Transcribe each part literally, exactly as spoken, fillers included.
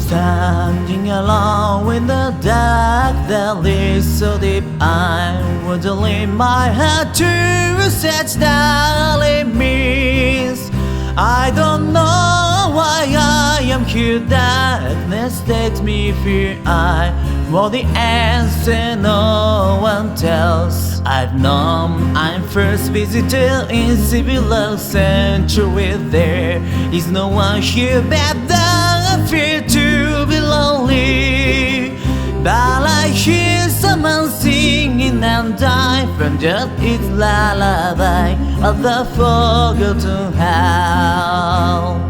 Standing alone in the dark that leads so deep, I would leave my heart to such dark means. I don't know why I am here. Darkness takes me fear. I want the answer no one tells. I've known I'm first visitor in civil century. There is no one here but the fear to be lonely. But I hear someone singing and I find that it's lullaby of the forgotten howl.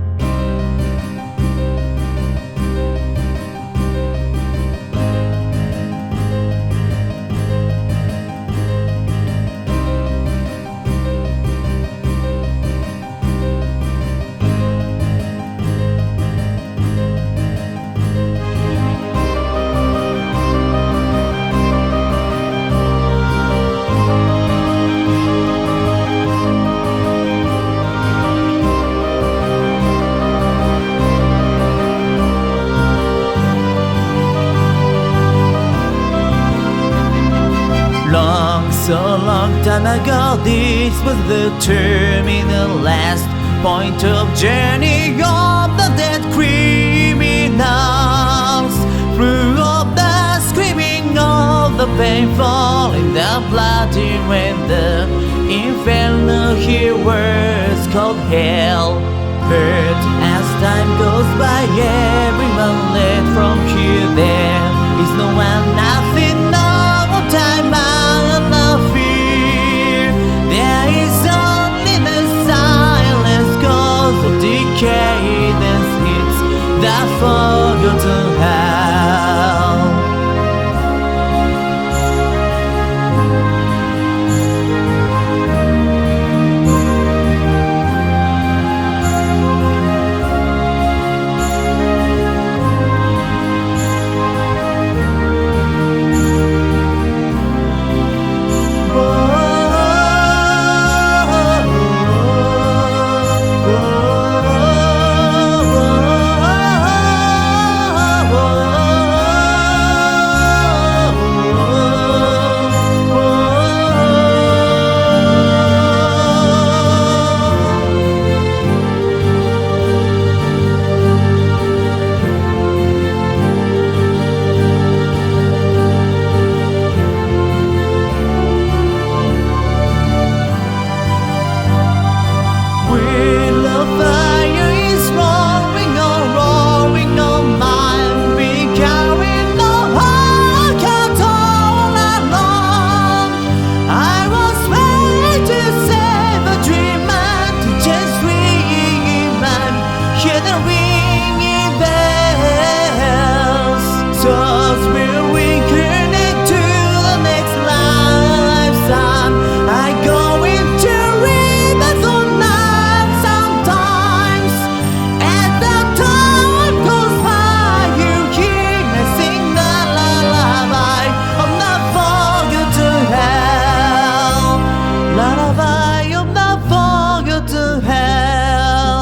Long, so long time ago, this was the terminal last point of journey of the dead criminals. Through all the screaming of the painful in the bloody rain, the inferno here words called hell. Heard as time goes by, everyone led from here. There is no one, nothing, no time. Cadence hits that forgotten howl.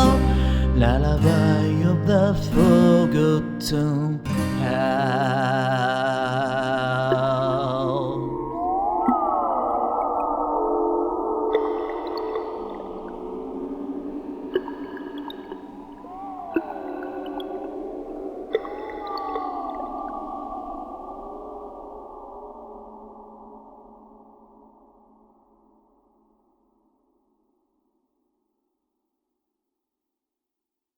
Lullaby of the forgotten hour.